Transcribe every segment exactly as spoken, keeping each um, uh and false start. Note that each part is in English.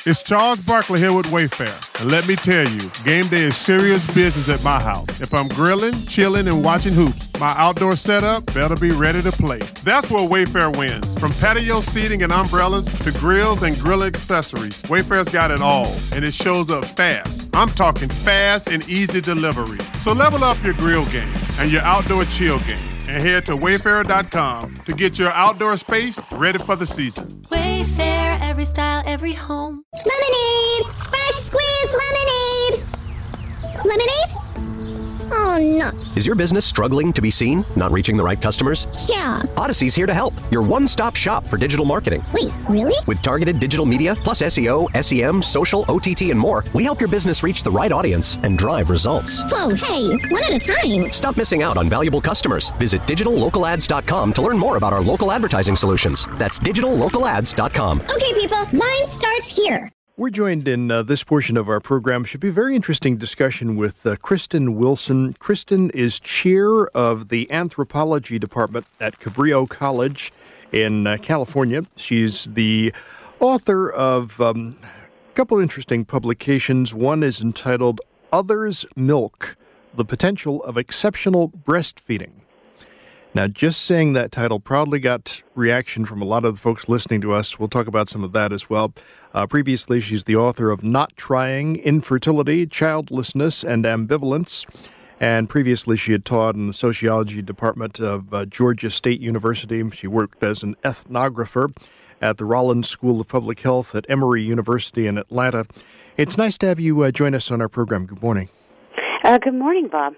It's Charles Barkley here with Wayfair. And let me tell you, game day is serious business at my house. If I'm grilling, chilling, and watching hoops, my outdoor setup better be ready to play. That's where Wayfair wins. From patio seating and umbrellas to grills and grill accessories, Wayfair's got it all, and it shows up fast. I'm talking fast and easy delivery. So level up your grill game and your outdoor chill game, and head to wayfair dot com to get your outdoor space ready for the season. Wayfair, every style, every home. Lemonade! Fresh squeezed lemonade! Lemonade? Oh, nuts. Is your business struggling to be seen? Not reaching the right customers? Yeah. Odyssey's here to help. Your one-stop shop for digital marketing. Wait, really? With targeted digital media, plus S E O, S E M, social, O T T, and more, we help your business reach the right audience and drive results. Whoa, hey, one at a time. Stop missing out on valuable customers. Visit digital local ads dot com to learn more about our local advertising solutions. That's digital local ads dot com. Okay, people, line starts here. We're joined in uh, this portion of our program. Should be a very interesting discussion with uh, Kristen Wilson. Kristen is chair of the anthropology department at Cabrillo College in uh, California. She's the author of um, a couple of interesting publications. One is entitled Other's Milk, The Potential of Exceptional Breastfeeding. Now, just saying that title proudly got reaction from a lot of the folks listening to us. We'll talk about some of that as well. Uh, previously, she's the author of Not Trying, Infertility, Childlessness, and Ambivalence. And previously, she had taught in the sociology department of uh, Georgia State University. She worked as an ethnographer at the Rollins School of Public Health at Emory University in Atlanta. It's nice to have you uh, join us on our program. Good morning. Uh, good morning, Bob.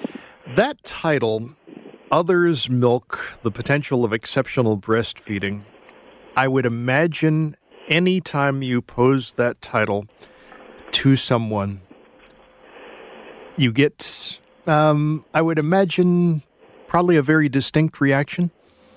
That title, Other's Milk, The Potential of Exceptional Breastfeeding, I would imagine any time you pose that title to someone, you get, um, I would imagine, probably a very distinct reaction.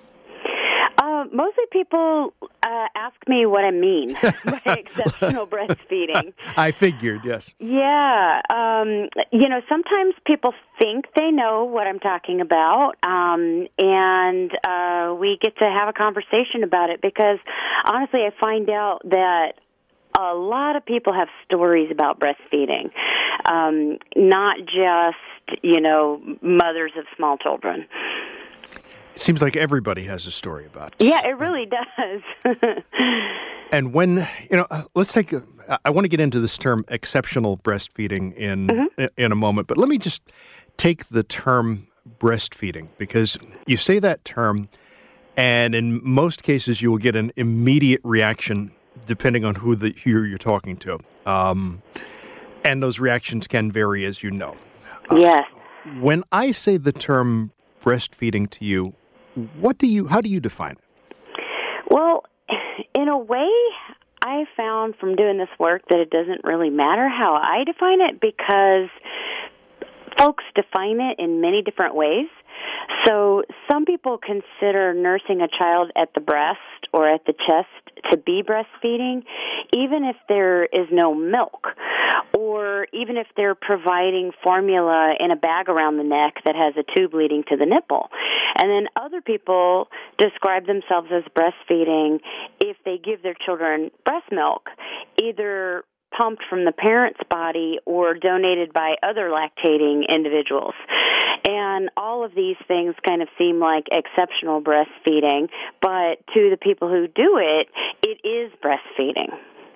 Uh, mostly people uh, ask me what I mean by exceptional breastfeeding. I figured, yes. Yeah. Um, you know, sometimes people think they know what I'm talking about, um, and uh, we get to have a conversation about it because, honestly, I find out that a lot of people have stories about breastfeeding, um, not just, you know, mothers of small children. It seems like everybody has a story about it. Yeah, it really does. And when, you know, let's take, a, I want to get into this term exceptional breastfeeding in mm-hmm. in a moment, but let me just take the term breastfeeding, because you say that term, and in most cases you will get an immediate reaction depending on who, the, who you're talking to. Um, and those reactions can vary, as you know. Yes. Uh, when I say the term breastfeeding to you, what do you, how do you define it? Well, in a way, I found from doing this work that it doesn't really matter how I define it because folks define it in many different ways. So some people consider nursing a child at the breast or at the chest to be breastfeeding, even if there is no milk, or even if they're providing formula in a bag around the neck that has a tube leading to the nipple. And then other people describe themselves as breastfeeding if they give their children breast milk, either pumped from the parent's body or donated by other lactating individuals. And all of these things kind of seem like exceptional breastfeeding, but to the people who do it, it is breastfeeding.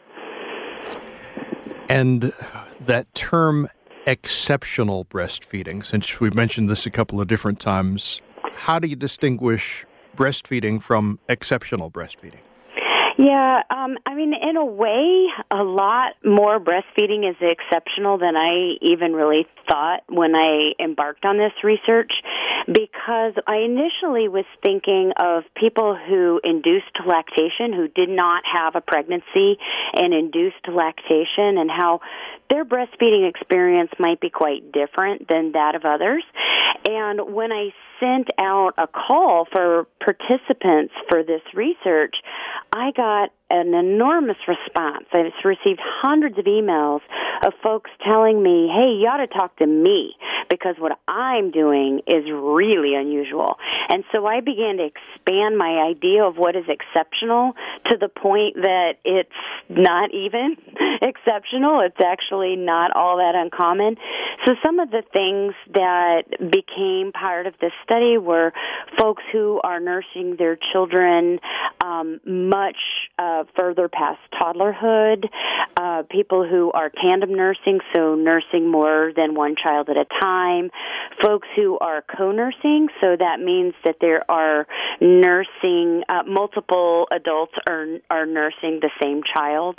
And that term exceptional breastfeeding, since we've mentioned this a couple of different times, how do you distinguish breastfeeding from exceptional breastfeeding? Yeah, um, I mean, in a way, a lot more breastfeeding is exceptional than I even really thought when I embarked on this research, because I initially was thinking of people who induced lactation, who did not have a pregnancy and induced lactation, and how their breastfeeding experience might be quite different than that of others. And when I sent out a call for participants for this research, I got an enormous response. I've received hundreds of emails of folks telling me, hey, you ought to talk to me because what I'm doing is really unusual. And so I began to expand my idea of what is exceptional to the point that it's not even exceptional. It's actually not all that uncommon. So some of the things that became part of this study were folks who are nursing their children um, much uh, further past toddlerhood, uh, people who are tandem nursing, so nursing more than one child at a time, folks who are co-nursing, so that means that there are nursing, uh, multiple adults are, are nursing the same child.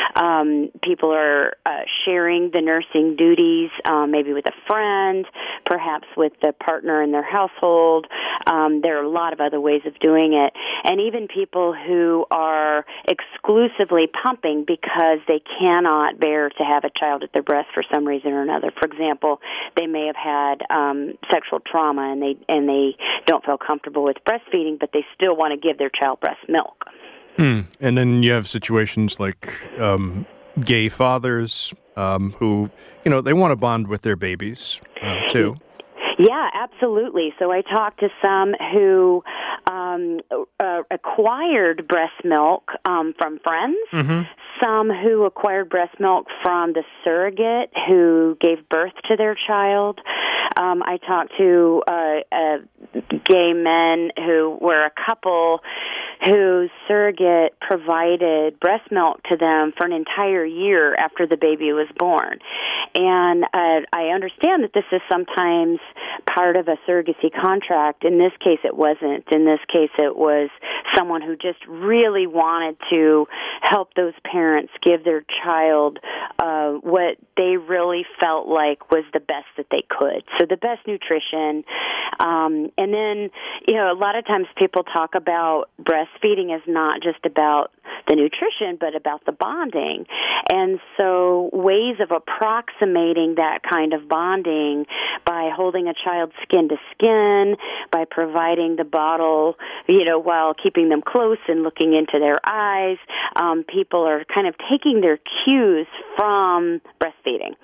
Um, people are uh, sharing the nursing duties, um, maybe with a friend, perhaps with the partner in their household. Um, there are a lot of other ways of doing it. And even people who are exclusively pumping because they cannot bear to have a child at their breast for some reason or another. For example, they may have had um, sexual trauma and they and they don't feel comfortable with breastfeeding, but they still want to give their child breast milk. Hmm. And then you have situations like um, gay fathers um, who, you know, they want to bond with their babies, uh, too. Yeah, absolutely. So I talked to some who um, uh, acquired breast milk um, from friends, mm-hmm. some who acquired breast milk from the surrogate who gave birth to their child. Um, I talked to uh, uh, gay men who were a couple whose surrogate provided breast milk to them for an entire year after the baby was born. And uh, I understand that this is sometimes part of a surrogacy contract. In this case, it wasn't. In this case, it was someone who just really wanted to help those parents give their child uh, what they really felt like was the best that they could. So the best nutrition. Um, and then, you know, a lot of times people talk about breastfeeding as not just about the nutrition, but about the bonding. And so ways of approximating that kind of bonding by holding a child skin to skin, by providing the bottle, you know, while keeping them close and looking into their eyes, um, people are kind of taking their cues from breastfeeding.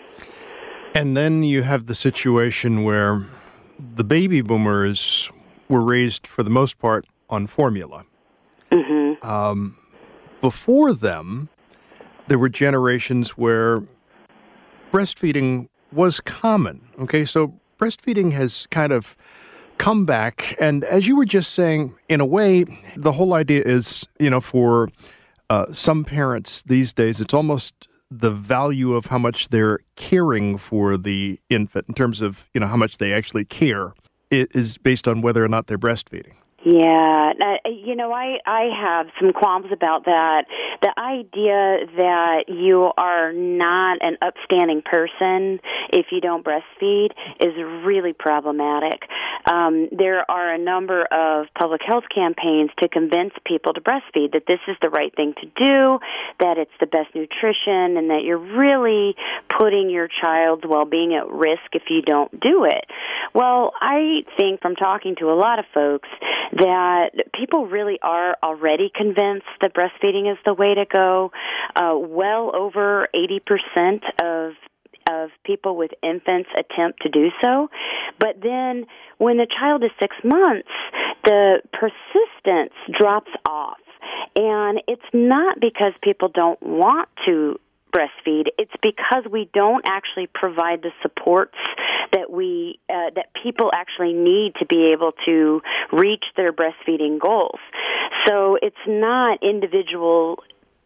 And then you have the situation where the baby boomers were raised, for the most part, on formula. Mm-hmm. Um, before them, there were generations where breastfeeding was common. Okay, so breastfeeding has kind of come back. And as you were just saying, in a way, the whole idea is, you know, for uh, some parents these days, it's almost the value of how much they're caring for the infant in terms of, you know, how much they actually care. It is based on whether or not they're breastfeeding. Yeah, uh, you know, I, I have some qualms about that. The idea that you are not an upstanding person if you don't breastfeed is really problematic. Um, there are a number of public health campaigns to convince people to breastfeed, that this is the right thing to do, that it's the best nutrition, and that you're really putting your child's well-being at risk if you don't do it. Well, I think from talking to a lot of folks that people really are already convinced that breastfeeding is the way to go. Uh, well over eighty percent of of people with infants attempt to do so. But then when the child is six months, the persistence drops off. And it's not because people don't want to breastfeed. It's because we don't actually provide the supports that we uh, that people actually need to be able to reach their breastfeeding goals. So it's not individual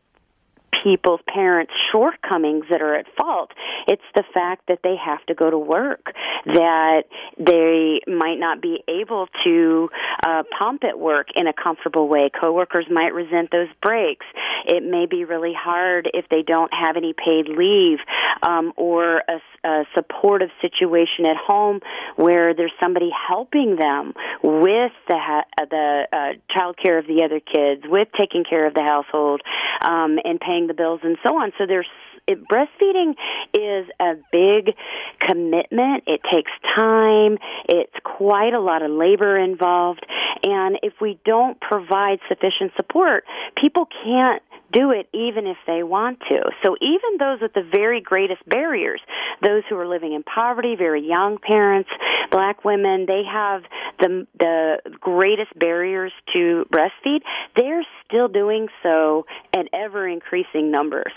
people's parents' shortcomings that are at fault. It's the fact that they have to go to work, that they might not be able to uh, pump at work in a comfortable way. Coworkers might resent those breaks. It may be really hard if they don't have any paid leave um, or a, a supportive situation at home where there's somebody helping them with the ha- the uh, child care of the other kids, with taking care of the household, um, and paying the bills and so on. So there's it, breastfeeding is is a big commitment. It takes time. It's quite a lot of labor involved. And if we don't provide sufficient support, people can't do it even if they want to. So even those with the very greatest barriers, those who are living in poverty, very young parents, black women, they have the the greatest barriers to breastfeed. They're still doing so at ever-increasing numbers.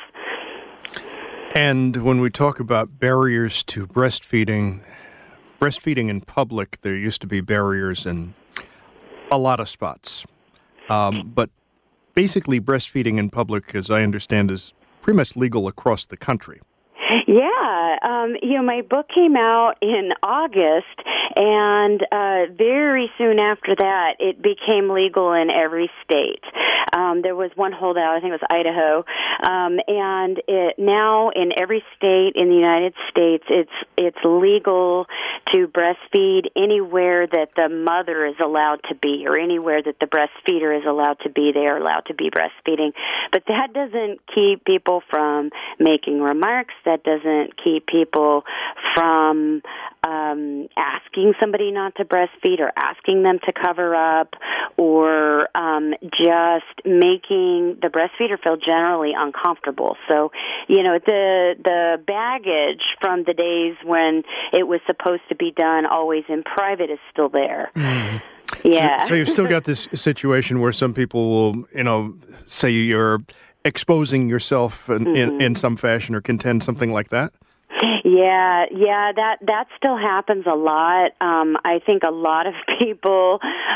And when we talk about barriers to breastfeeding, breastfeeding in public, there used to be barriers in a lot of spots. Um, but basically, breastfeeding in public, as I understand, is pretty much legal across the country. Yeah, um, you know, my book came out in August, and uh, very soon after that, it became legal in every state. Um, there was one holdout, I think it was Idaho, um, and it, now in every state in the United States, it's it's legal to breastfeed anywhere that the mother is allowed to be, or anywhere that the breastfeeder is allowed to be. They are allowed to be breastfeeding, but that doesn't keep people from making remarks. That doesn't keep people from um, asking somebody not to breastfeed, or asking them to cover up, or um, just making the breastfeeder feel generally uncomfortable. So, you know, the the baggage from the days when it was supposed to be done always in private is still there. Mm. Yeah. So, so you've still got this situation where some people will, you know, say you're exposing yourself in, mm-hmm. in, in some fashion, or contend something like that? Yeah, yeah, that that still happens a lot. Um, I think a lot of people,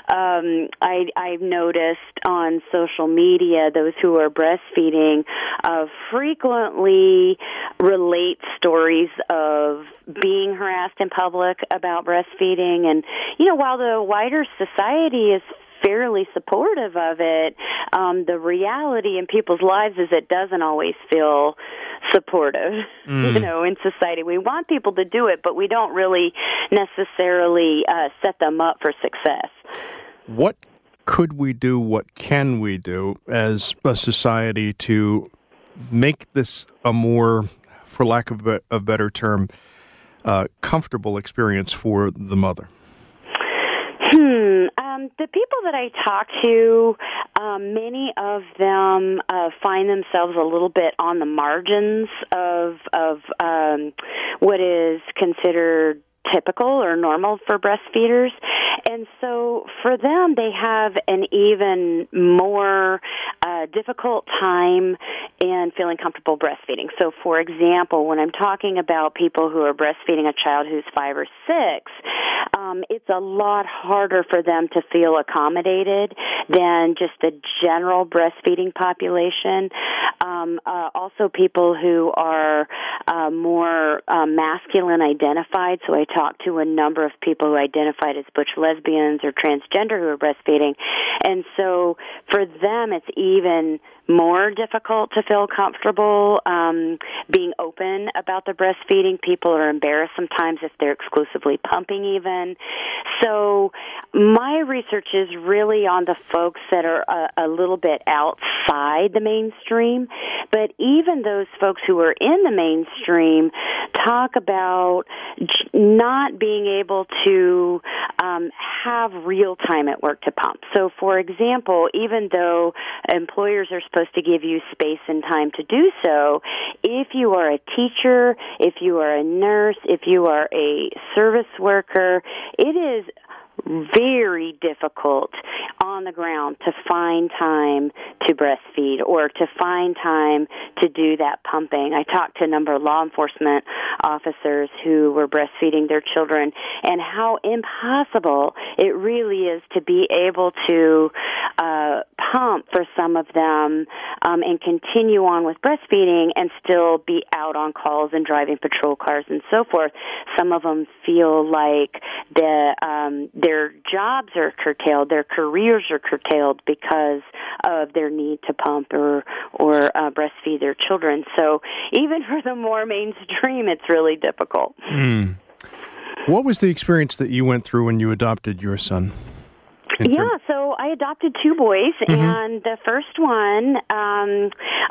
um, I, I've noticed on social media, those who are breastfeeding, uh, frequently relate stories of being harassed in public about breastfeeding. And, you know, while the wider society is fairly supportive of it, um, the reality in people's lives is it doesn't always feel supportive, mm. you know, in society. We want people to do it, but we don't really necessarily uh, set them up for success. What could we do, what can we do as a society to make this a more, for lack of a, a better term, uh, comfortable experience for the mother? Hmm. Um, the people that I talk to, um, many of them uh, find themselves a little bit on the margins of of um, what is considered typical or normal for breastfeeders. And so for them, they have an even more uh, difficult time in feeling comfortable breastfeeding. So, for example, when I'm talking about people who are breastfeeding a child who's five or six, um, it's a lot harder for them to feel accommodated than just the general breastfeeding population. Um, uh, also, people who are uh, more uh, masculine identified. So I talked to a number of people who identified as butch lesbians or transgender who are breastfeeding. And so for them, it's even more difficult to feel comfortable um, being open about the breastfeeding. People are embarrassed sometimes if they're exclusively pumping even. So my research is really on the folks that are a, a little bit outside the mainstream. But even those folks who are in the mainstream talk about not being able to um, have real time at work to pump. So, for example, even though employers are supposed to give you space and time to do so, if you are a teacher, if you are a nurse, if you are a service worker, it is very difficult on the ground to find time to breastfeed or to find time to do that pumping. I talked to a number of law enforcement officers who were breastfeeding their children and how impossible it really is to be able to uh, pump for some of them um, and continue on with breastfeeding and still be out on calls and driving patrol cars and so forth. Some of them feel like the um, their jobs are curtailed, their careers are curtailed because of their need to pump or or uh, breastfeed their children. So even for the more mainstream, it's really difficult. Mm. What was the experience that you went through when you adopted your son? Yeah, so I adopted two boys, Mm-hmm. and the first one, um,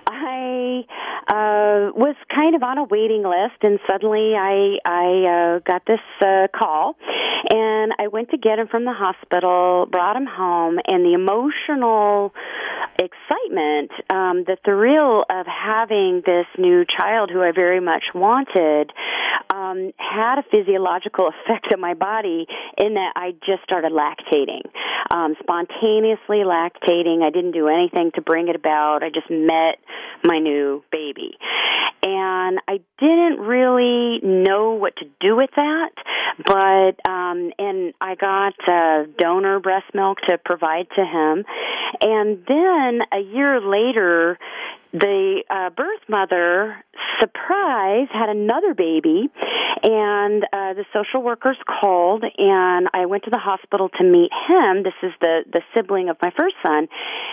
I uh, was kind of on a waiting list, and suddenly I I uh, got this uh, call, and I went to get him from the hospital, brought him home, and the emotional excitement, um, the thrill of having this new child who I very much wanted, um, had a physiological effect on my body in that I just started lactating. Um, spontaneously lactating. I didn't do anything to bring it about. I just met my new baby. And I didn't really know what to do with that, but, um, and I got uh, donor breast milk to provide to him. And then a year later, the uh, birth mother, surprise, had another baby, and uh, the social workers called, and I went to the hospital to meet him. This is the, the sibling of my first son.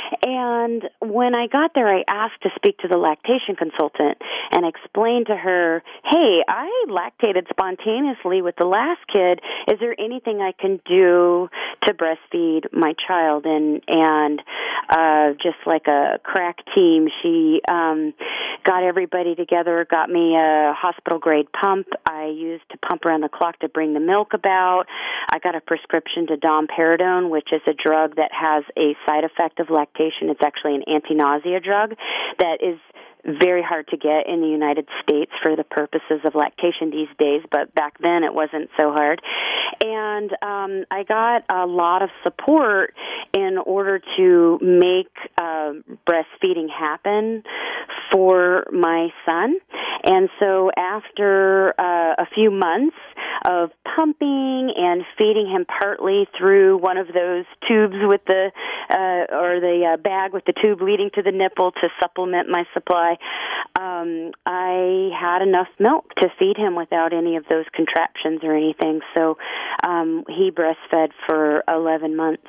And when I got there, I asked to speak to the lactation consultant and explained to her, hey, I lactated spontaneously with the last kid. Is there anything I can do to breastfeed my child? And, and uh, just like a crack team, she um, got everybody together, got me a hospital-grade pump I used to pump around the clock to bring the milk about. I got a prescription to domperidone, which is a drug that has a side effect of lactation. It's actually an anti-nausea drug that is very hard to get in the United States for the purposes of lactation these days, but back then it wasn't so hard. And um, I got a lot of support in order to make uh, breastfeeding happen for my son. And so after uh, a few months of pumping and feeding him partly through one of those tubes with the, uh, or the uh, bag with the tube leading to the nipple to supplement my supply, um, I had enough milk to feed him without any of those contraptions or anything. So um, he breastfed for eleven months.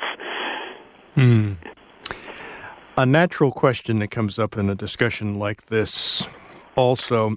Hmm. A natural question that comes up in a discussion like this also,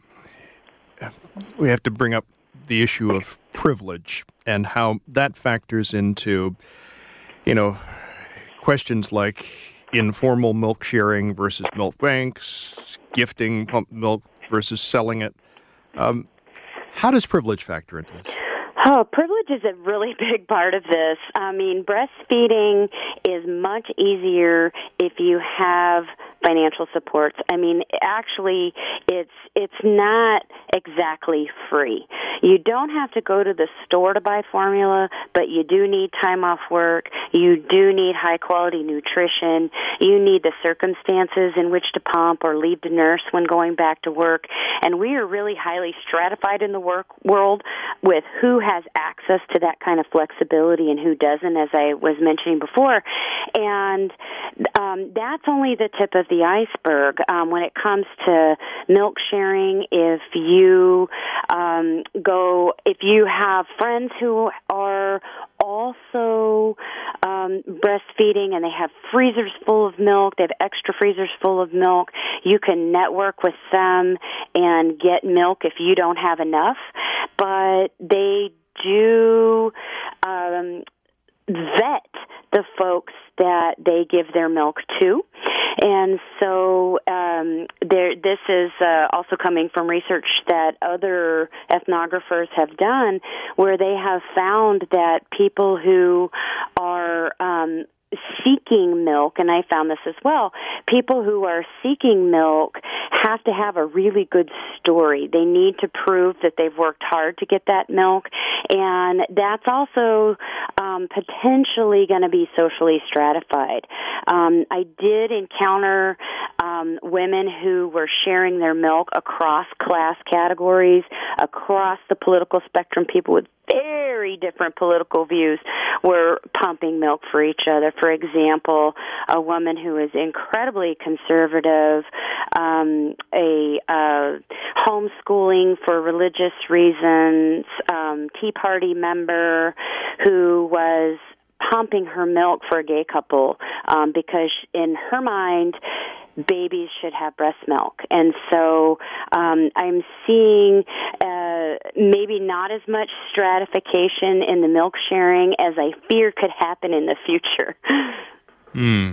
we have to bring up the issue of privilege and how that factors into, you know, questions like informal milk sharing versus milk banks, gifting pumped milk versus selling it. Um, how does privilege factor into this? Oh, privilege is a really big part of this. I mean, breastfeeding is much easier if you have financial supports. I mean, actually, it's it's not exactly free. You don't have to go to the store to buy formula, but you do need time off work. You do need high-quality nutrition. You need the circumstances in which to pump or leave to nurse when going back to work. And we are really highly stratified in the work world with who has access to that kind of flexibility and who doesn't, as I was mentioning before. And um, that's only the tip of the iceberg. Um, when it comes to milk sharing, if you um, go, if you have friends who are also um, breastfeeding and they have freezers full of milk, they have extra freezers full of milk, you can network with them and get milk if you don't have enough. But they do um, vet the folks that they give their milk to. And so um, there, this is uh, also coming from research that other ethnographers have done, where they have found that people who are um, seeking milk, and I found this as well, people who are seeking milk have to have a really good story. They need to prove that they've worked hard to get that milk, and that's also um, potentially going to be socially stratified. Um, I did encounter um, women who were sharing their milk across class categories, across the political spectrum. People with very different political views were pumping milk for each other. For example, a woman who is incredibly conservative, um, a uh, homeschooling for religious reasons, um, Tea Party member who was pumping her milk for a gay couple um, because in her mind, babies should have breast milk. And so um, I'm seeing uh, maybe not as much stratification in the milk sharing as I fear could happen in the future. Hmm.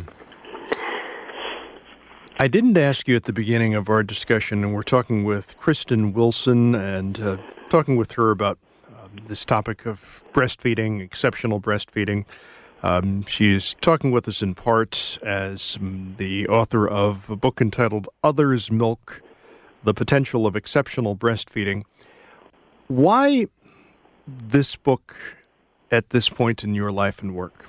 I didn't ask you at the beginning of our discussion, and we're talking with Kristen Wilson and uh, talking with her about um, this topic of breastfeeding, exceptional breastfeeding. Um, she's talking with us in part as um, the author of a book entitled Other's Milk, The Potential of Exceptional Breastfeeding. Why this book at this point in your life and work?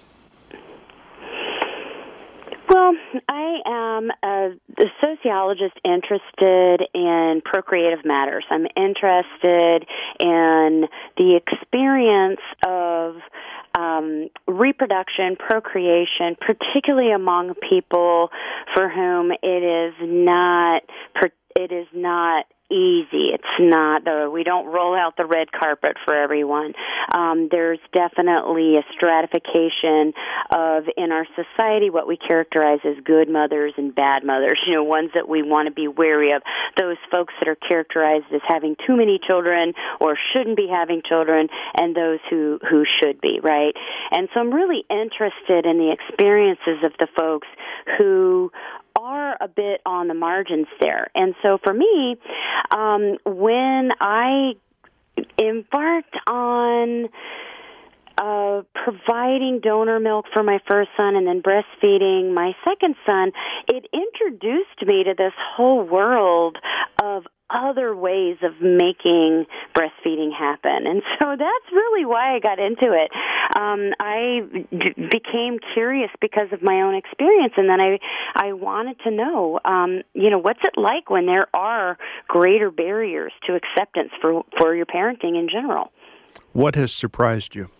Well, I am a, a sociologist interested in procreative matters. I'm interested in the experience of um, reproduction, procreation, particularly among people for whom it is not it is not easy. It's not the we don't roll out the red carpet for everyone. Um, there's definitely a stratification of in our society what we characterize as good mothers and bad mothers. You know, ones that we want to be wary of. Those folks that are characterized as having too many children or shouldn't be having children, and those who who should be, right? And so I'm really interested in the experiences of the folks who are a bit on the margins there. And so for me, um, when I embarked on uh, providing donor milk for my first son and then breastfeeding my second son, it introduced me to this whole world of other ways of making breastfeeding happen. And so that's really why I got into it. Um, I d- became curious because of my own experience, and then I, I wanted to know, um, you know, what's it like when there are greater barriers to acceptance for, for your parenting in general? What has surprised you?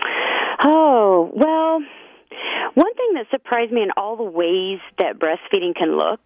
Oh, well, one thing that surprised me in all the ways that breastfeeding can look.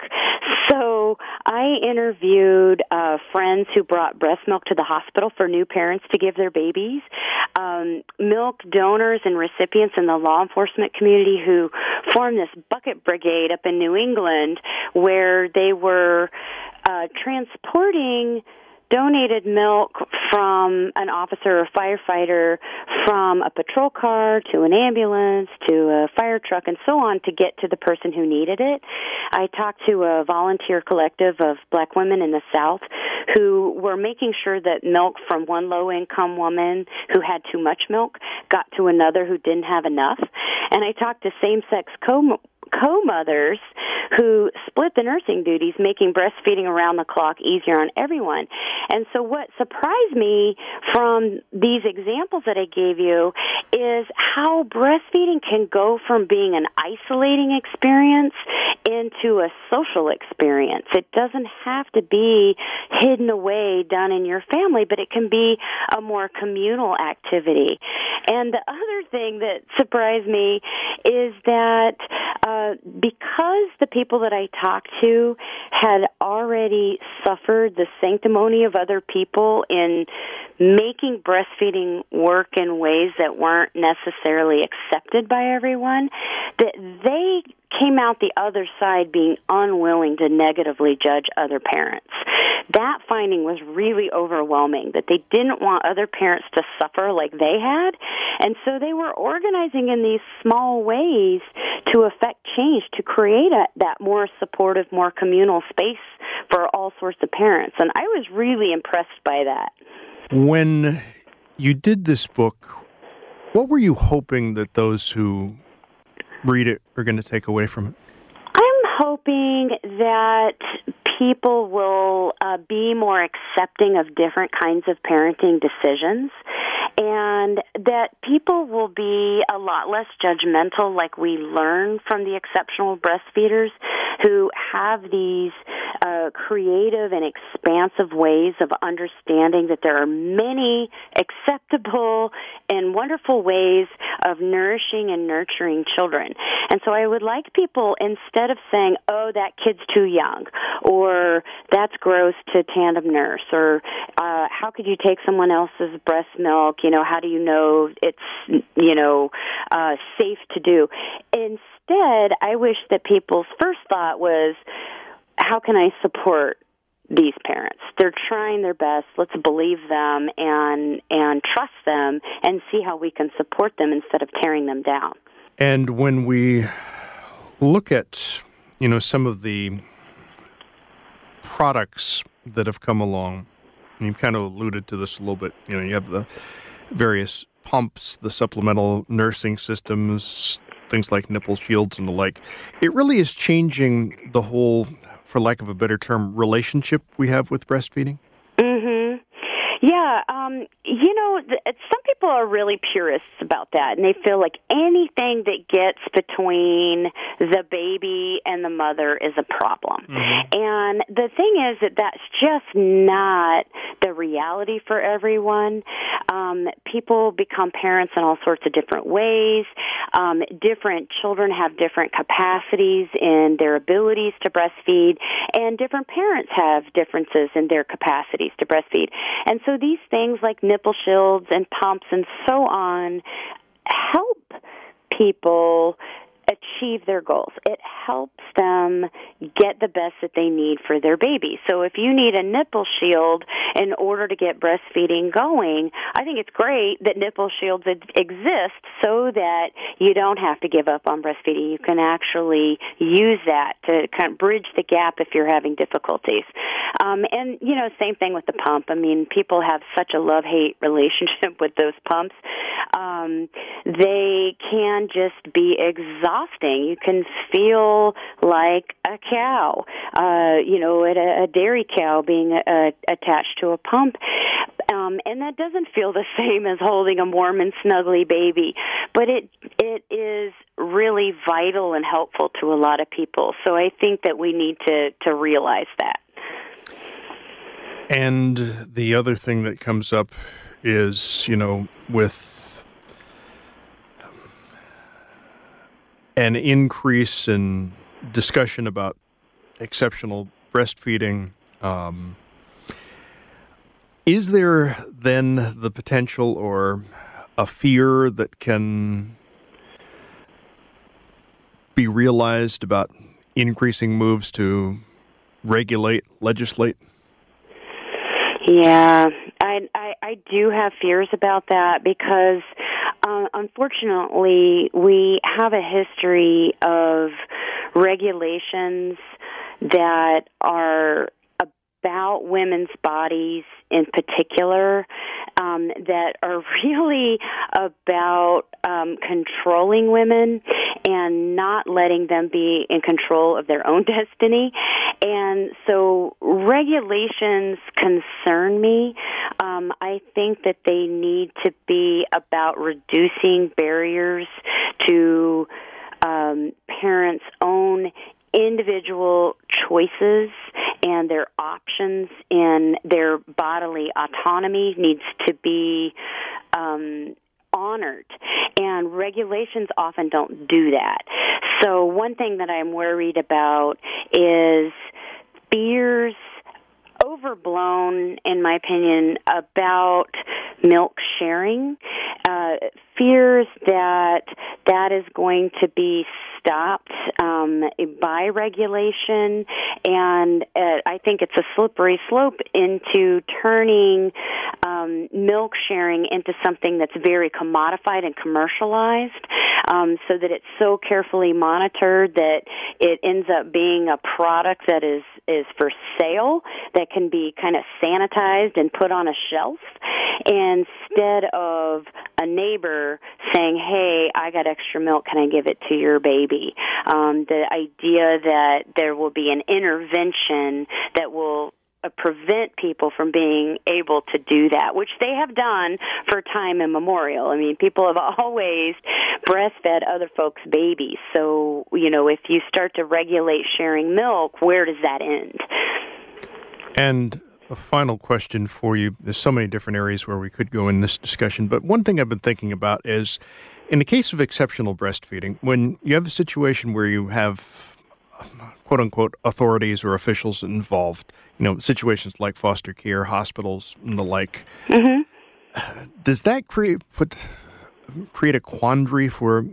So I interviewed uh, friends who brought breast milk to the hospital for new parents to give their babies, um, milk donors and recipients in the law enforcement community who formed this bucket brigade up in New England where they were uh, transporting donated milk from an officer or firefighter from a patrol car to an ambulance to a fire truck and so on to get to the person who needed it. I talked to a volunteer collective of black women in the South who were making sure that milk from one low-income woman who had too much milk got to another who didn't have enough. And I talked to same-sex co co-mothers who split the nursing duties, making breastfeeding around the clock easier on everyone. And so what surprised me from these examples that I gave you is how breastfeeding can go from being an isolating experience into a social experience. It doesn't have to be hidden away, done in your family, but it can be a more communal activity. And the other thing that surprised me is that uh, because the people that I talked to had already suffered the sanctimony of other people in making breastfeeding work in ways that weren't necessarily accepted by everyone, that they came out the other side being unwilling to negatively judge other parents. That finding was really overwhelming, that they didn't want other parents to suffer like they had, and so they were organizing in these small ways to affect change, to create a, that more supportive, more communal space for all sorts of parents, and I was really impressed by that. When you did this book, what were you hoping that those who read it are going to take away from it? I'm hoping that people will uh, be more accepting of different kinds of parenting decisions, and that people will be a lot less judgmental, like we learn from the exceptional breastfeeders who have these uh, creative and expansive ways of understanding that there are many acceptable and wonderful ways of nourishing and nurturing children. And so I would like people, instead of saying, oh, that kid's too young, or that's gross to tandem nurse, or uh, how could you take someone else's breast milk, you know, how do you know it's, you know, uh, safe to do? Instead, I wish that people's first thought was, how can I support these parents. They're trying their best. Let's believe them and and trust them and see how we can support them instead of tearing them down. And when we look at, you know, some of the products that have come along, and you've kind of alluded to this a little bit, you know, you have the various pumps, the supplemental nursing systems, things like nipple shields and the like. It really is changing the whole, for lack of a better term, relationship we have with breastfeeding? Mm-hmm. Yeah, um, you know, th- some people are really purists about that, and they feel like anything that gets between the baby and the mother is a problem. Mm-hmm. And the thing is that that's just not the reality for everyone. Um, people become parents in all sorts of different ways. Um, different children have different capacities in their abilities to breastfeed, and different parents have differences in their capacities to breastfeed. And so these things like nipple shields and pumps and so on help people achieve their goals. It helps them get the best that they need for their baby. So if you need a nipple shield in order to get breastfeeding going, I think it's great that nipple shields exist so that you don't have to give up on breastfeeding. You can actually use that to kind of bridge the gap if you're having difficulties. Um, and, you know, same thing with the pump. I mean, people have such a love-hate relationship with those pumps. Um, they can just be exhausting. You can feel like a cow, uh, you know, at a, a dairy cow being uh, attached to a pump. Um, and that doesn't feel the same as holding a warm and snuggly baby. But it it is really vital and helpful to a lot of people. So I think that we need to, to realize that. And the other thing that comes up is, you know, with an increase in discussion about exceptional breastfeeding, um, is there then the potential or a fear that can be realized about increasing moves to regulate, legislate? Yeah, I, I, I do have fears about that because, uh, unfortunately, we have a history of regulations that are about women's bodies in particular, um, that are really about um, controlling women and not letting them be in control of their own destiny. And so regulations concern me. Um, I think that they need to be about reducing barriers to um, parents' own individual choices and their options in their bodily autonomy needs to be um, honored, and regulations often don't do that. So one thing that I'm worried about is fears, overblown, in my opinion, about milk sharing, uh, fears that that is going to be stopped um, by regulation, and uh, I think it's a slippery slope into turning um, milk sharing into something that's very commodified and commercialized, um, so that it's so carefully monitored that it ends up being a product that is, is for sale, that can be kind of sanitized and put on a shelf, instead of a neighbor saying, hey, I got extra milk, can I give it to your baby? Um, the idea that there will be an intervention that will uh, prevent people from being able to do that, which they have done for time immemorial. I mean, people have always breastfed other folks' babies. So, you know, if you start to regulate sharing milk, where does that end? And a final question for you. There's so many different areas where we could go in this discussion, but one thing I've been thinking about is, in the case of exceptional breastfeeding, when you have a situation where you have quote-unquote authorities or officials involved, you know, situations like foster care, hospitals, and the like, mm-hmm. does that create put create a quandary for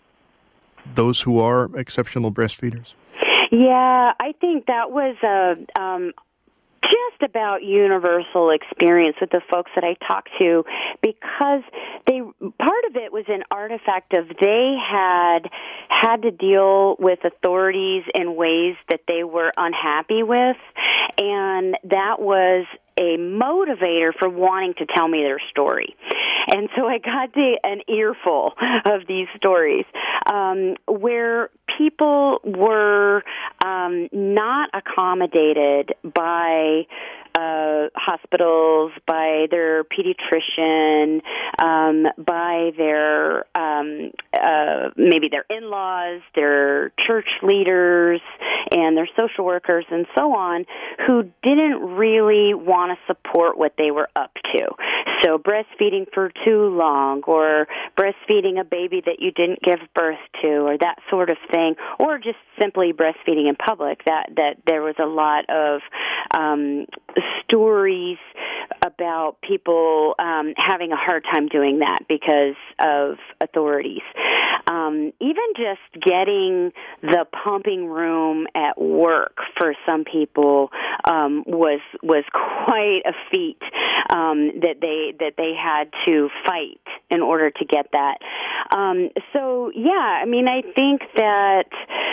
those who are exceptional breastfeeders? Yeah, I think that was a... Um, just about universal experience with the folks that I talked to, because they part of it was an artifact of they had had to deal with authorities in ways that they were unhappy with, and that was a motivator for wanting to tell me their story. And so I got to an earful of these stories um, where people were um, not accommodated by uh, hospitals, by their pediatrician, um, by their um, uh, maybe their in-laws, their church leaders, and their social workers, and so on, who didn't really want to support what they were up to. So breastfeeding for too long, or breastfeeding a baby that you didn't give birth to, or that sort of thing, or just simply breastfeeding in public. That that there was a lot of um, stories about people um, having a hard time doing that because of authorities. Um, even just getting the pumping room at work for some people um, was was quite a feat um, that they that they had to fight in order to get that. Um, so yeah, I mean, I think that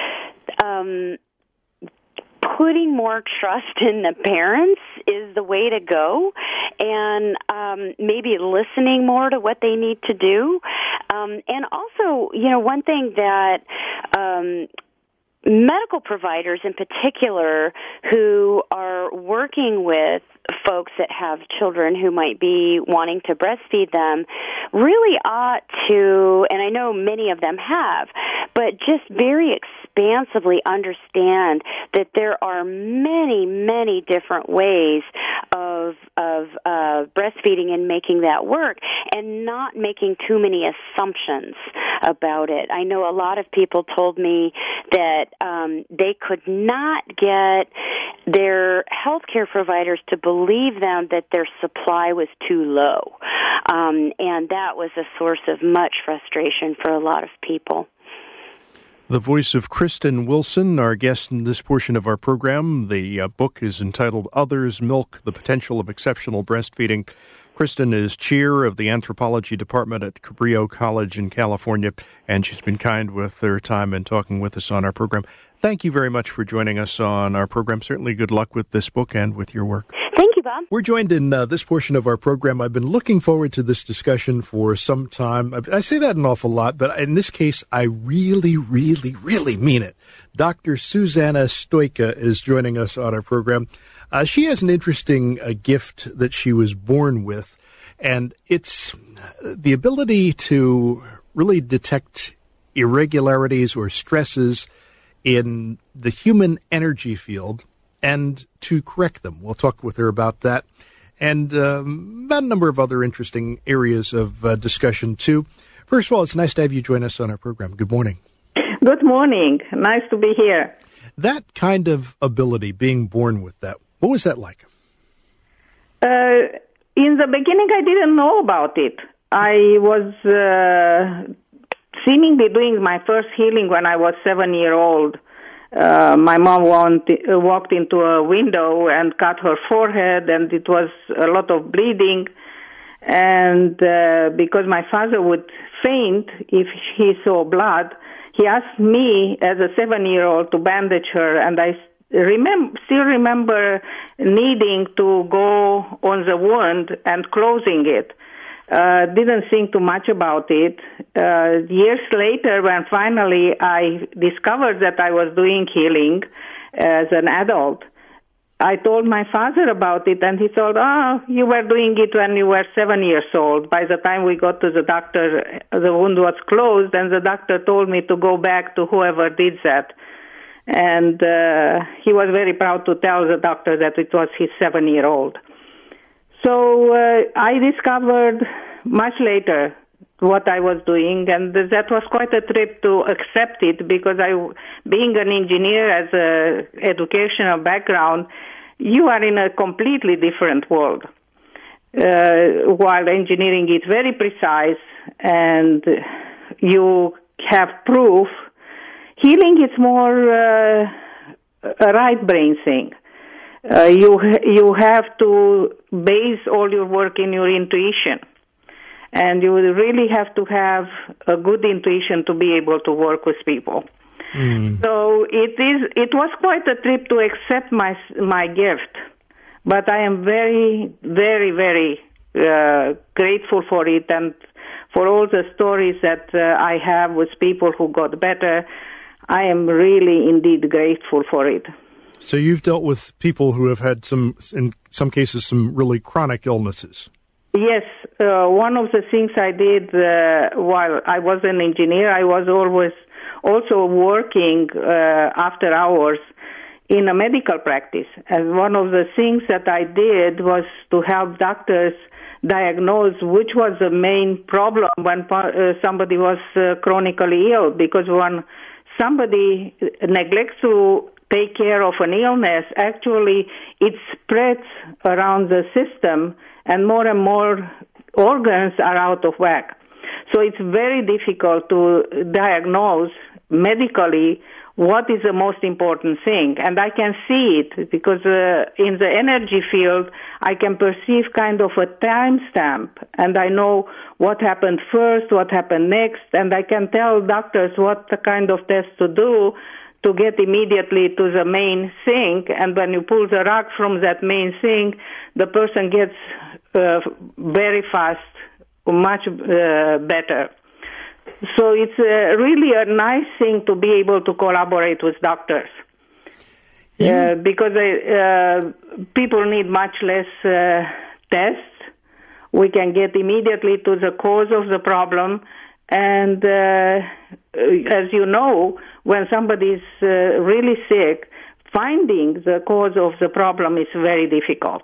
um, putting more trust in the parents is the way to go, and um, maybe listening more to what they need to do. Um, and also, you know, one thing that um, medical providers in particular who are working with folks that have children who might be wanting to breastfeed them really ought to, and I know many of them have, but just very expansively understand that there are many, many different ways of of uh, breastfeeding and making that work, and not making too many assumptions about it. I know a lot of people told me that um, they could not get their healthcare providers to believe them that their supply was too low, um, and that was a source of much frustration for a lot of people. The voice of Kristen Wilson, our guest in this portion of our program. The uh, book is entitled Others Milk, The Potential of Exceptional Breastfeeding. Kristen is chair of the anthropology department at Cabrillo College in California, and she's been kind with her time and talking with us on our program. Thank you very much for joining us on our program. Certainly good luck with this book and with your work. Thank you, Bob. We're joined in uh, this portion of our program. I've been looking forward to this discussion for some time. I, I say that an awful lot, but in this case, I really, really, really mean it. Doctor Susanna Stojka is joining us on our program. Uh, she has an interesting uh, gift that she was born with, and it's the ability to really detect irregularities or stresses in the human energy field and to correct them. We'll talk with her about that and um, about a number of other interesting areas of uh, discussion, too. First of all, it's nice to have you join us on our program. Good morning. Good morning. Nice to be here. That kind of ability, being born with that, what was that like? Uh, in the beginning, I didn't know about it. I was uh, seemingly doing my first healing when I was seven years old. Uh, my mom want, uh, walked into a window and cut her forehead, and it was a lot of bleeding. And uh, because my father would faint if he saw blood, he asked me as a seven-year-old to bandage her, and I remember, still remember needing to go on the wound and closing it. Uh, didn't think too much about it. Uh, years later, when finally I discovered that I was doing healing as an adult, I told my father about it, and he told, oh, you were doing it when you were seven years old. By the time we got to the doctor, the wound was closed, and the doctor told me to go back to whoever did that. And uh, he was very proud to tell the doctor that it was his seven-year-old. So uh, I discovered much later what I was doing, and that was quite a trip to accept it, because I, being an engineer as a educational background, you are in a completely different world. Uh, while engineering is very precise and you have proof, healing is more uh, a right brain thing. uh, you you have to base all your work in your intuition, and you really have to have a good intuition to be able to work with people. Mm. So it is. It was quite a trip to accept my my gift, but I am very, very, very uh, grateful for it and for all the stories that uh, I have with people who got better. I am really, indeed, grateful for it. So you've dealt with people who have had some, in some cases, some really chronic illnesses. Yes, uh, one of the things I did uh, while I was an engineer, I was always also working uh, after hours in a medical practice. And one of the things that I did was to help doctors diagnose which was the main problem when uh, somebody was uh, chronically ill. Because when somebody neglects to take care of an illness, actually it spreads around the system and more and more organs are out of whack. So it's very difficult to diagnose medically what is the most important thing. And I can see it because uh, in the energy field, I can perceive kind of a timestamp, and I know what happened first, what happened next, and I can tell doctors what the kind of test to do to get immediately to the main thing. And when you pull the rug from that main thing, the person gets uh, very fast, much uh, better. So it's uh, really a nice thing to be able to collaborate with doctors. Yeah. Uh, because uh, people need much less uh, tests. We can get immediately to the cause of the problem. And uh, as you know, when somebody is uh, really sick, finding the cause of the problem is very difficult.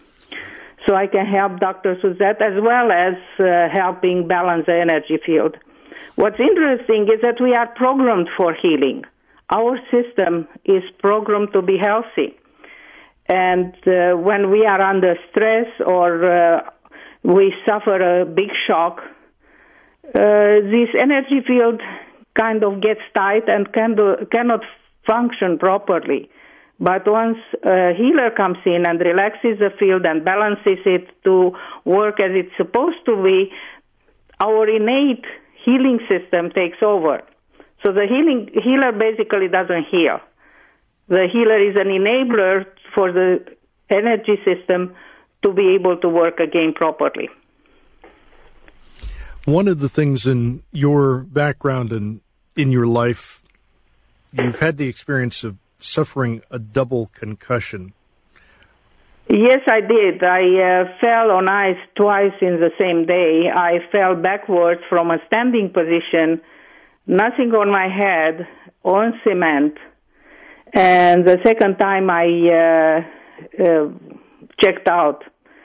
So I can help doctors with that, as well as uh, helping balance the energy field. What's interesting is that we are programmed for healing. Our system is programmed to be healthy. And uh, when we are under stress or uh, we suffer a big shock, uh, this energy field kind of gets tight and can do, cannot function properly. But once a healer comes in and relaxes the field and balances it to work as it's supposed to be, our innate healing system takes over. So the healing healer basically doesn't heal. The healer is an enabler for the energy system to be able to work again properly. One of the things in your background and in your life, you've had the experience of suffering a double concussion. Yes, I did. I uh, fell on ice twice in the same day. I fell backwards from a standing position, nothing on my head, on cement. And the second time I uh, uh, checked out.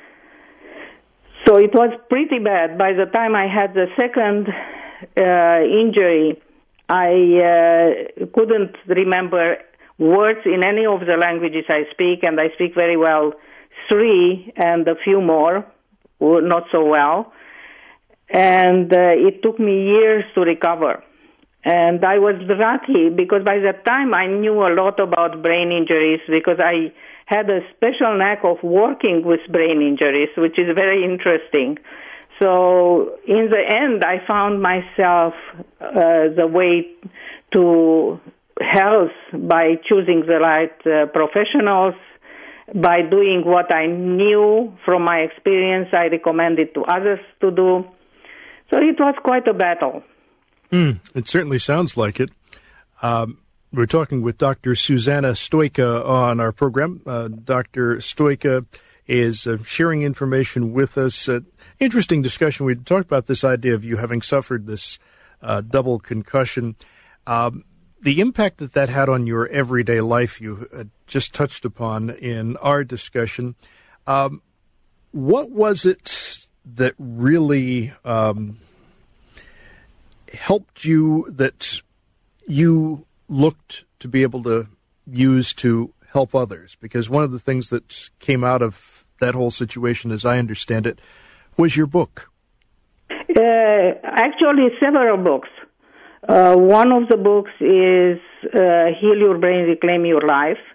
So it was pretty bad. By the time I had the second uh, injury, I uh, couldn't remember words in any of the languages I speak, and I speak very well three and a few more, not so well. And uh, it took me years to recover. And I was lucky because by that time I knew a lot about brain injuries because I had a special knack of working with brain injuries, which is very interesting. So in the end, I found myself uh, the way to health by choosing the right uh, professionals, by doing what I knew from my experience, I recommended to others to do. So it was quite a battle. Mm, it certainly sounds like it. Um, we're talking with Doctor Susanna Stojka on our program. Uh, Doctor Stojka is uh, sharing information with us. Uh, interesting discussion. We talked about this idea of you having suffered this uh, double concussion. Um, the impact that that had on your everyday life, you uh, just touched upon in our discussion. Um, what was it that really um, helped you, that you looked to be able to use to help others? Because one of the things that came out of that whole situation, as I understand it, was your book. Uh, actually, several books. Uh, one of the books is uh, Heal Your Brain, Reclaim Your Life.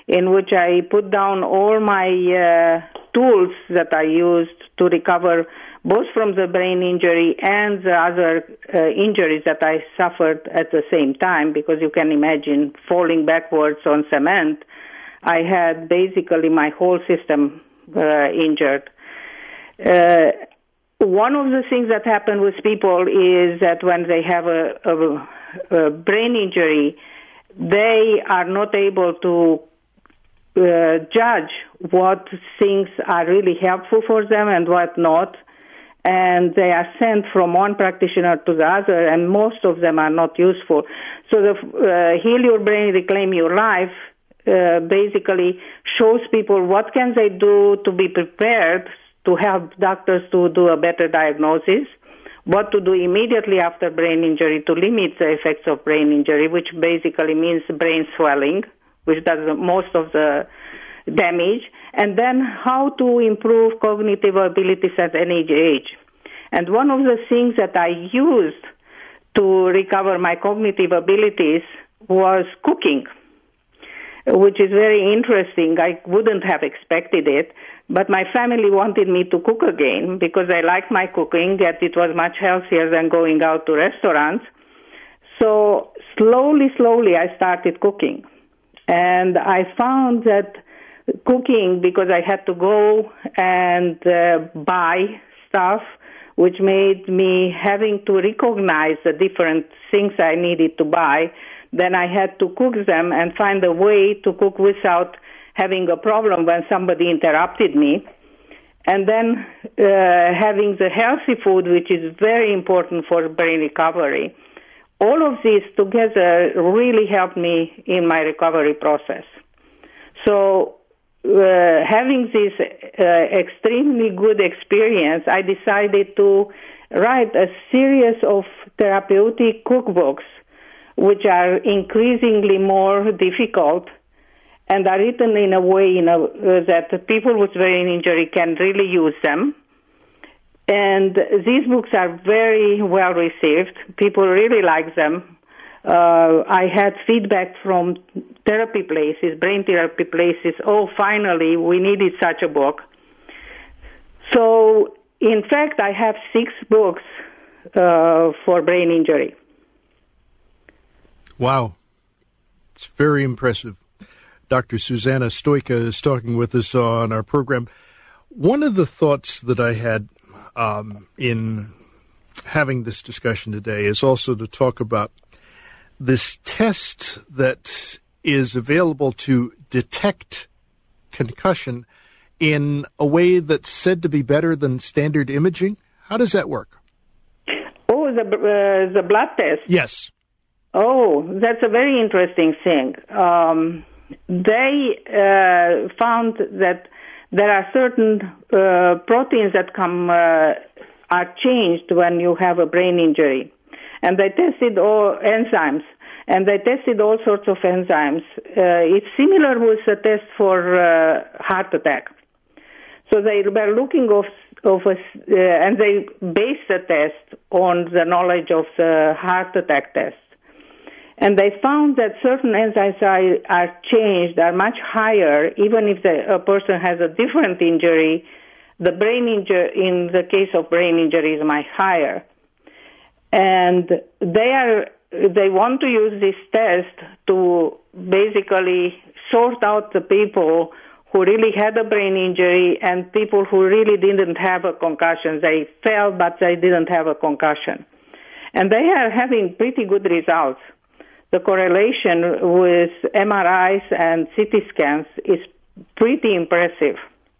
in which I put down all my uh, tools that I used to recover both from the brain injury and the other uh, injuries that I suffered at the same time, because you can imagine falling backwards on cement. I had basically my whole system uh, injured. Uh, one of the things that happen with people is that when they have a, a, a brain injury, they are not able to uh, judge what things are really helpful for them and what not. And they are sent from one practitioner to the other, and most of them are not useful. So the uh, Heal Your Brain, Reclaim Your Life uh, basically shows people what can they do to be prepared to help doctors to do a better diagnosis, what to do immediately after brain injury to limit the effects of brain injury, which basically means brain swelling, which does most of the damage, and then how to improve cognitive abilities at any age. And one of the things that I used to recover my cognitive abilities was cooking, which is very interesting. I wouldn't have expected it, but my family wanted me to cook again because I liked my cooking, yet it was much healthier than going out to restaurants. So slowly, slowly I started cooking. And I found that cooking, because I had to go and uh, buy stuff, which made me having to recognize the different things I needed to buy, then I had to cook them and find a way to cook without having a problem when somebody interrupted me. And then uh, having the healthy food, which is very important for brain recovery. All of these together really helped me in my recovery process. So uh, having this uh, extremely good experience, I decided to write a series of therapeutic cookbooks, which are increasingly more difficult and are written in a way in a, uh, that people with brain injury can really use them. And these books are very well received. People really like them. Uh, I had feedback from therapy places, brain therapy places. Oh, finally, we needed such a book. So, in fact, I have six books uh, for brain injury. Wow. It's very impressive. Doctor Susanna Stojka is talking with us on our program. One of the thoughts that I had um, in having this discussion today is also to talk about this test that is available to detect concussion in a way that's said to be better than standard imaging. How does that work? Oh, the uh, the blood test. Yes. Oh, that's a very interesting thing. Um, they uh, found that there are certain uh, proteins that come uh, are changed when you have a brain injury, and they tested all enzymes, and they tested all sorts of enzymes. Uh, it's similar with the test for uh, heart attack. So they were looking of of a, uh, and they based the test on the knowledge of the heart attack test. And they found that certain enzymes are, are changed, are much higher, even if the, a person has a different injury. The brain injury, in the case of brain injury, is much higher. And they are they want to use this test to basically sort out the people who really had a brain injury and people who really didn't have a concussion. They fell, but they didn't have a concussion. And they are having pretty good results. The correlation with M R Is and C T scans is pretty impressive.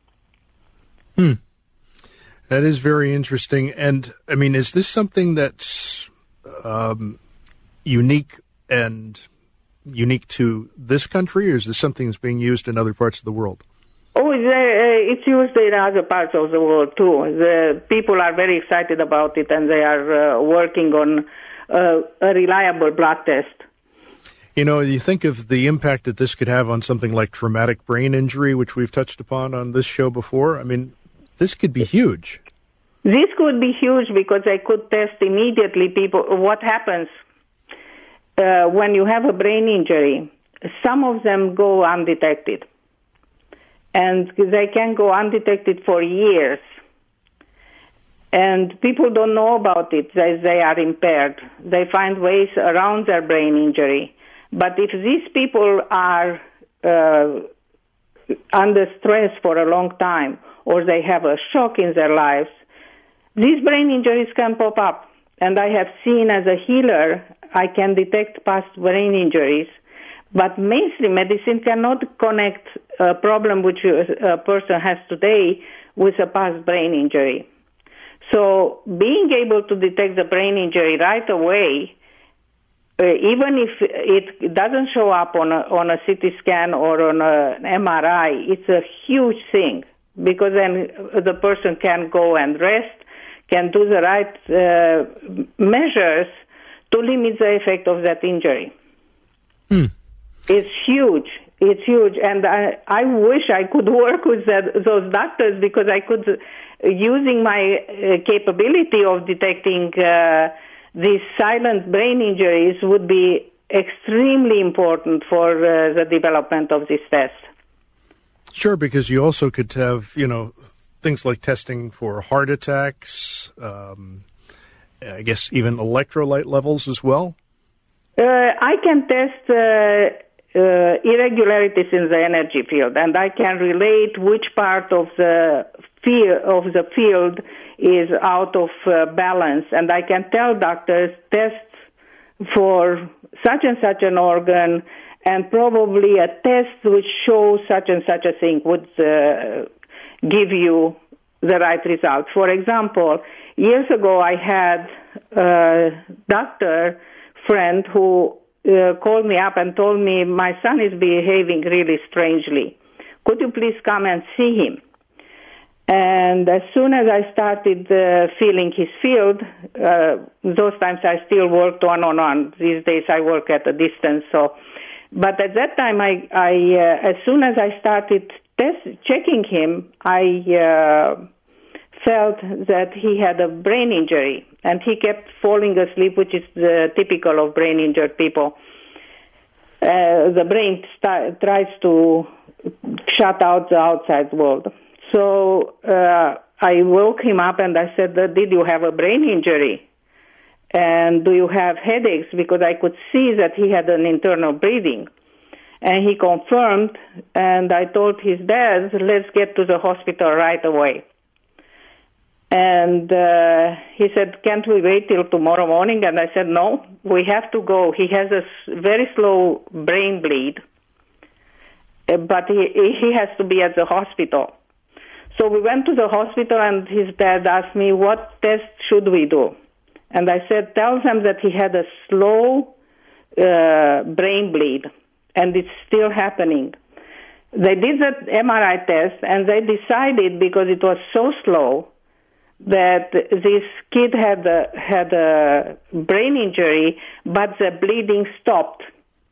Hmm. That is very interesting. And, I mean, is this something that's um, unique and unique to this country, or is this something that's being used in other parts of the world? Oh, it's used in other parts of the world, too. The people are very excited about it, and they are uh, working on uh, a reliable blood test. You know, you think of the impact that this could have on something like traumatic brain injury, which we've touched upon on this show before. I mean, this could be huge. This could be huge because I could test immediately people what happens uh, when you have a brain injury. some of them go undetected. And they can go undetected for years. And people don't know about it, as they are impaired. They find ways around their brain injury. But if these people are uh, under stress for a long time, or they have a shock in their lives, these brain injuries can pop up. And I have seen, as a healer, I can detect past brain injuries. But mainstream medicine cannot connect a problem which a person has today with a past brain injury. So being able to detect the brain injury right away, uh, even if it doesn't show up on a, on a C T scan or on a, an M R I, it's a huge thing, because then the person can go and rest, can do the right uh, measures to limit the effect of that injury. Hmm. It's huge. It's huge. And I, I wish I could work with that, those doctors, because I could, using my uh, capability of detecting uh, these silent brain injuries, would be extremely important for uh, the development of this test. Sure, because you also could have, you know, things like testing for heart attacks, um, I guess even electrolyte levels as well. Uh, I can test uh, uh, irregularities in the energy field, and I can relate which part of the field of the field is out of uh, balance, and I can tell doctors test for such and such an organ, and probably a test which shows such and such a thing would uh, give you the right result. For example, years ago I had a doctor friend who uh, called me up and told me, my son is behaving really strangely. Could you please come and see him? And as soon as I started uh, feeling his field, uh, those times I still worked one-on-one. These days I work at a distance. So, but at that time, I, I uh, as soon as I started test, checking him, I uh, felt that he had a brain injury, and he kept falling asleep, which is uh, typical of brain-injured people. Uh, the brain st- tries to shut out the outside world. So uh, I woke him up and I said, did you have a brain injury? And do you have headaches? Because I could see that he had an internal bleeding. And he confirmed, and I told his dad, let's get to the hospital right away. And uh, he said, can't we wait till tomorrow morning? And I said, no, we have to go. He has a very slow brain bleed, but he, he has to be at the hospital. So we went to the hospital, and his dad asked me, what test should we do? And I said, tell them that he had a slow uh, brain bleed, and it's still happening. They did the M R I test, and they decided, because it was so slow, that this kid had a, had a brain injury, but the bleeding stopped.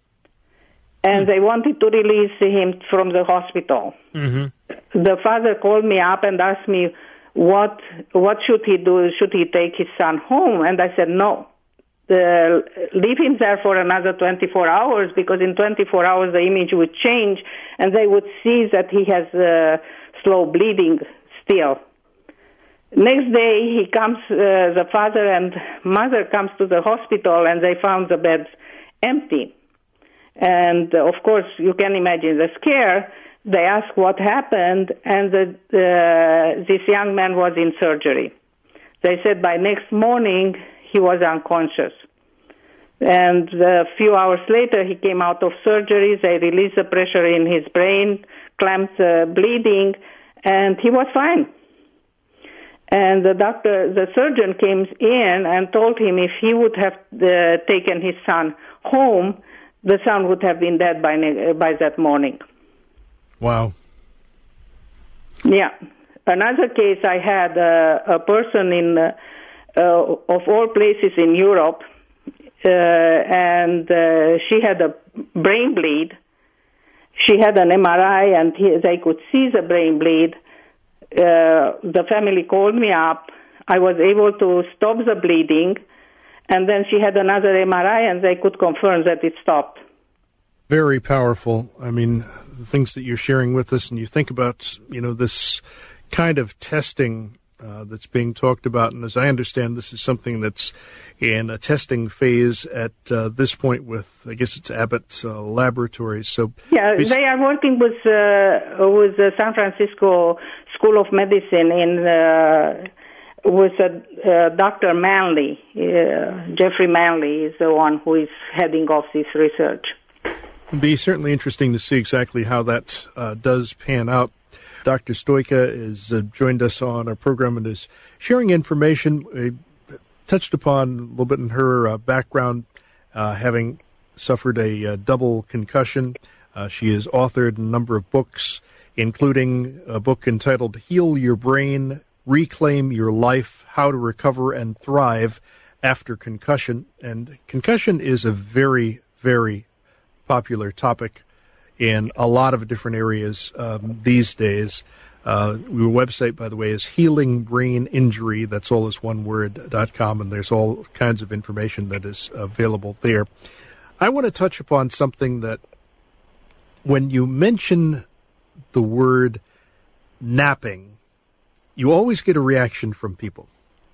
And they wanted to release him from the hospital. Mm-hmm. The father called me up and asked me, what what should he do? Should he take his son home? And I said, no. The, leave him there for another twenty-four hours, because in twenty-four hours the image would change, and they would see that he has uh, slow bleeding still. Next day, he comes, uh, the father and mother comes to the hospital, and they found the beds empty. And, uh, of course, you can imagine the scare. They asked what happened, and the, uh, this young man was in surgery. They said by next morning he was unconscious. And a few hours later, he came out of surgery. They released the pressure in his brain, clamped the bleeding, and he was fine. And the doctor, the surgeon came in and told him if he would have uh, taken his son home, the son would have been dead by by that morning. Wow. Yeah. Another case, I had uh, a person in, uh, uh, of all places in Europe, uh, and uh, she had a brain bleed. She had an M R I, and he, they could see the brain bleed. Uh, the family called me up. I was able to stop the bleeding, and then she had another M R I, and they could confirm that it stopped. Very powerful. I mean, the things that you're sharing with us, and you think about, you know, this kind of testing uh, that's being talked about. And as I understand, this is something that's in a testing phase at uh, this point with, I guess it's Abbott uh, Laboratories. So yeah, they are working with uh, with the San Francisco School of Medicine in uh, with uh, uh, Doctor Manley. Uh, Jeffrey Manley is the one who is heading off this research. It'd be certainly interesting to see exactly how that uh, does pan out. Doctor Stoika has uh, joined us on our program and is sharing information. We touched upon a little bit in her uh, background, uh, having suffered a uh, double concussion. Uh, she has authored a number of books, including a book entitled Heal Your Brain, Reclaim Your Life, How to Recover and Thrive After Concussion. And concussion is a very, very popular topic in a lot of different areas um, these days. Uh, your website, by the way, is Healing Brain Injury. That's all as one word, dot com, and there's all kinds of information that is available there. I want to touch upon something that when you mention the word napping, you always get a reaction from people.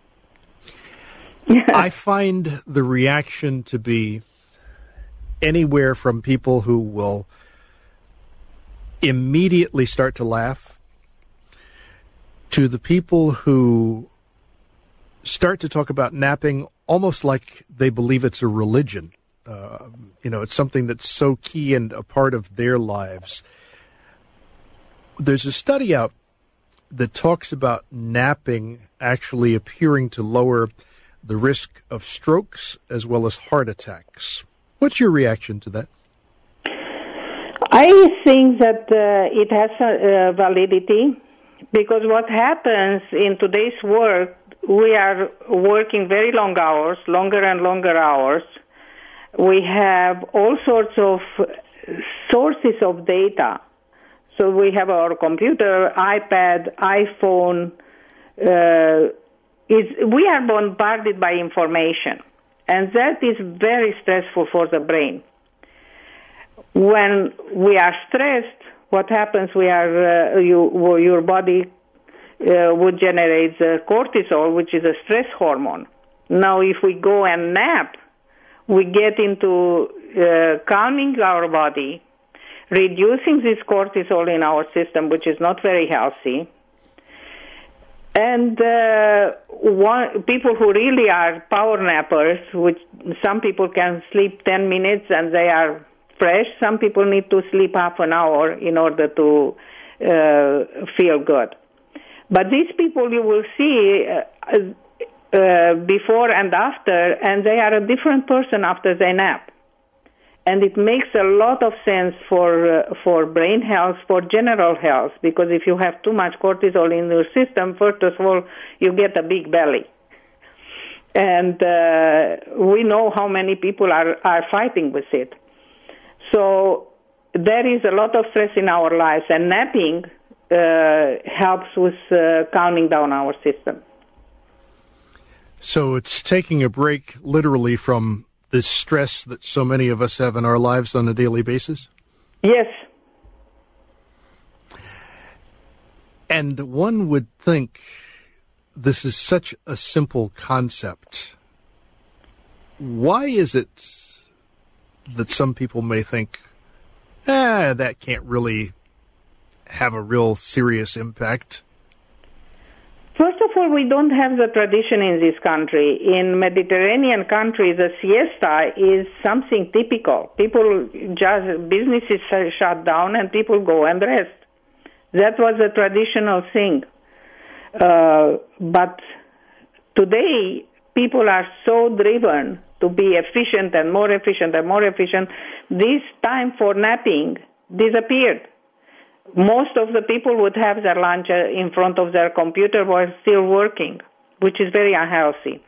I find the reaction to be anywhere from people who will immediately start to laugh to the people who start to talk about napping almost like they believe it's a religion. Uh, you know, it's something that's so key and a part of their lives. There's a study out that talks about napping actually appearing to lower the risk of strokes as well as heart attacks. What's your reaction to that? I think that uh, it has a, uh, validity, because what happens in today's work, we are working very long hours, longer and longer hours. We have all sorts of sources of data. So we have our computer, iPad, iPhone. Uh, it's, we are bombarded by information, and that is very stressful for the brain. When we are stressed, what happens? We are uh, you, your body uh, would generate the cortisol, which is a stress hormone. Now, if we go and nap, we get into uh, calming our body, reducing this cortisol in our system, which is not very healthy. And uh, one, people who really are power nappers, which some people can sleep ten minutes and they are fresh. Some people need to sleep half an hour in order to uh, feel good. But these people you will see uh, uh, before and after, and they are a different person after they nap. And it makes a lot of sense for uh, for brain health, for general health, because if you have too much cortisol in your system, first of all, you get a big belly. And uh, we know how many people are, are fighting with it. So there is a lot of stress in our lives, and napping uh, helps with uh, calming down our system. So it's taking a break literally from this stress that so many of us have in our lives on a daily basis? Yes. And one would think this is such a simple concept. Why is it that some people may think, ah, that can't really have a real serious impact? First of all, we don't have the tradition in this country. In Mediterranean countries, the siesta is something typical. People just, businesses are shut down and people go and rest. That was a traditional thing. Uh, but today, people are so driven to be efficient and more efficient and more efficient. This time for napping disappeared. Most of the people would have their lunch in front of their computer while still working, which is very unhealthy.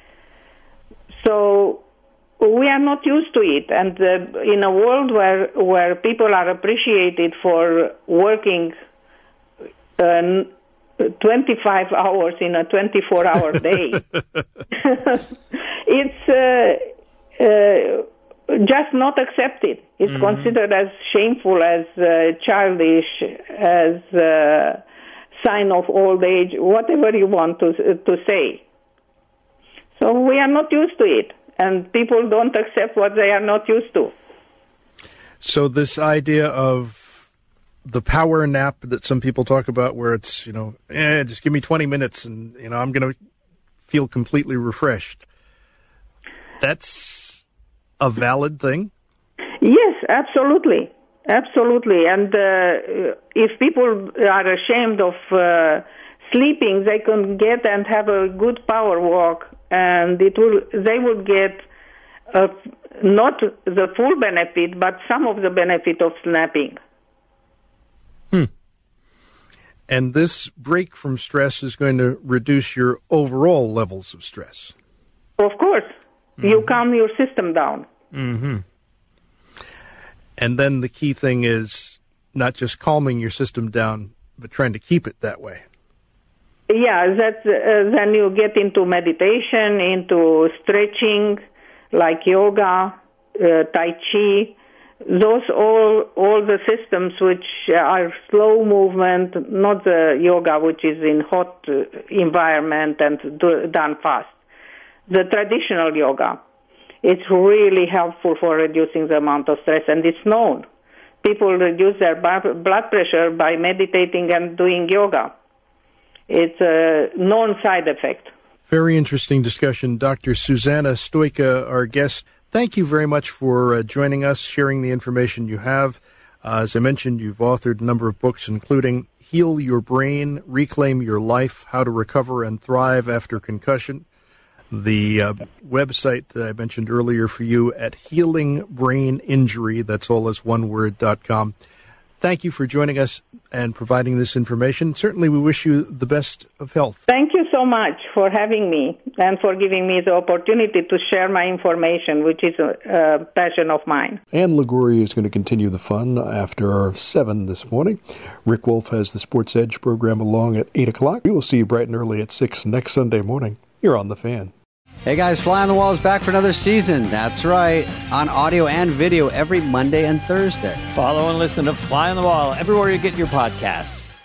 So we are not used to it. And uh, in a world where, where people are appreciated for working uh, twenty-five hours in a twenty-four hour day, it's uh, uh, just not accept it. It's mm-hmm. considered as shameful, as uh, childish, as a sign of old age, whatever you want to to say. So we are not used to it, and people don't accept what they are not used to. So this idea of the power nap that some people talk about, where it's, you know, eh, just give me twenty minutes and, you know, I'm going to feel completely refreshed. That's a valid thing? Yes, absolutely. Absolutely. And uh, if people are ashamed of uh, sleeping, they can get and have a good power walk, and it will. They will get uh, not the full benefit, but some of the benefit of napping. Hmm. And this break from stress is going to reduce your overall levels of stress. Of course. Mm-hmm. You calm your system down. Mm-hmm. And then the key thing is not just calming your system down, but trying to keep it that way. Yeah, that's, uh, then you get into meditation, into stretching, like yoga, uh, Tai Chi. Those all all the systems which are slow movement, not the yoga which is in hot uh, environment and do, done fast. The traditional yoga, it's really helpful for reducing the amount of stress, and it's known. People reduce their blood pressure by meditating and doing yoga. It's a known side effect. Very interesting discussion. Doctor Susanna Stojka, our guest. Thank you very much for uh, joining us, sharing the information you have. Uh, as I mentioned, you've authored a number of books, including Heal Your Brain, Reclaim Your Life, How to Recover and Thrive After Concussion. The uh, website that I mentioned earlier for you at Healing Brain Injury, that's all as one word, dot com. Thank you for joining us and providing this information. Certainly we wish you the best of health. Thank you so much for having me and for giving me the opportunity to share my information, which is a, a passion of mine. Ann Liguori is going to continue the fun after our seven this morning. Rick Wolf has the Sports Edge program along at eight o'clock. We will see you bright and early at six next Sunday morning. You're on The Fan. Hey guys, Fly on the Wall is back for another season. That's right, on audio and video every Monday and Thursday. Follow and listen to Fly on the Wall everywhere you get your podcasts.